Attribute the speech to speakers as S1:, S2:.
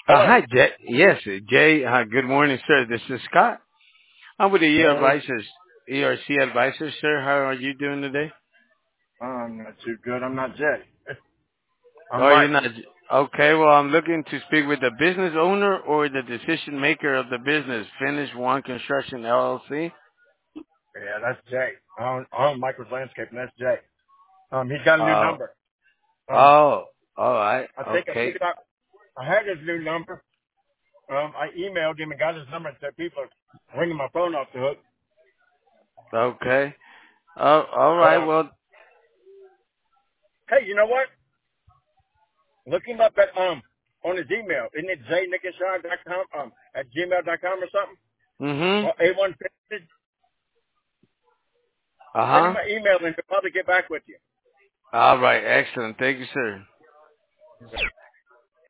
S1: Hello.
S2: Hi, Jay. Yes, Jay. Good morning, sir. This is Scott. I'm with the
S1: Hey.
S2: ERC Advisors, sir. How are you doing today?
S1: I'm not too good. I'm not Jay. I'm
S2: Oh, you're
S1: Mike.
S2: not. Okay, well, I'm looking to speak with the business owner or the decision maker of the business, Finish One Construction LLC.
S1: Yeah, that's Jay. I own Micro's Landscaping. That's Jay. He's got a new
S2: Oh,
S1: number.
S2: oh, all right.
S1: I think I
S2: Okay,
S1: figured out. I had his new number. I emailed him and got his number and said people are ringing my phone off the hook.
S2: okay. Oh, all
S1: But
S2: right. Well,
S1: hey, you know what? Look him up at on his email. Isn't it jnickenshaw.com at gmail.com or something?
S2: mhm.
S1: Or A150?
S2: Uh
S1: Send him
S2: huh.
S1: an email and he'll probably get back with you.
S2: All right. Excellent. Thank you, sir.